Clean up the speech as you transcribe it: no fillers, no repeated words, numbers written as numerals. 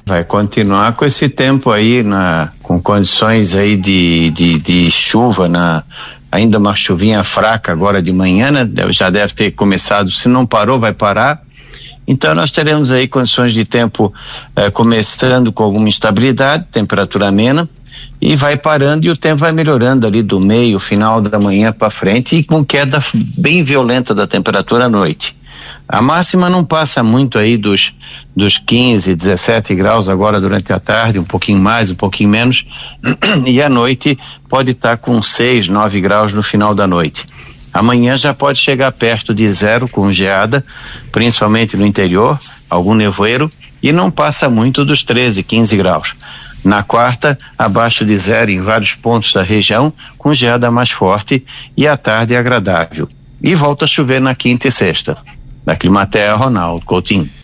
Vai continuar com esse tempo aí, com condições aí de chuva, ainda uma chuvinha fraca agora de manhã, né? Já deve ter começado, se não parou, vai parar. Então nós teremos aí condições de tempo começando com alguma instabilidade, temperatura amena, e vai parando e o tempo vai melhorando ali do meio, final da manhã para frente, e com queda bem violenta da temperatura à noite. A máxima não passa muito aí dos 15, 17 graus agora durante a tarde, um pouquinho mais, um pouquinho menos, e à noite pode estar com 6, 9 graus no final da noite. Amanhã já pode chegar perto de 0 com geada, principalmente no interior, algum nevoeiro, e não passa muito dos 13, 15 graus. Na quarta, abaixo de 0 em vários pontos da região, com geada mais forte, e à tarde é agradável. E volta a chover na quinta e sexta. Da Climatea, Ronaldo Coutinho.